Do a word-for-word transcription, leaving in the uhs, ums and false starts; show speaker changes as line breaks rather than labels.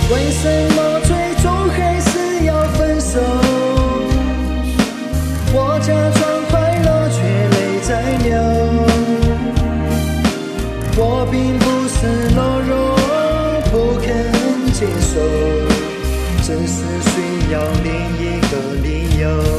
为什么最终还是要分手？我假装快乐，却泪在流。我并不是懦弱，不肯接受，只是需要另一个理由。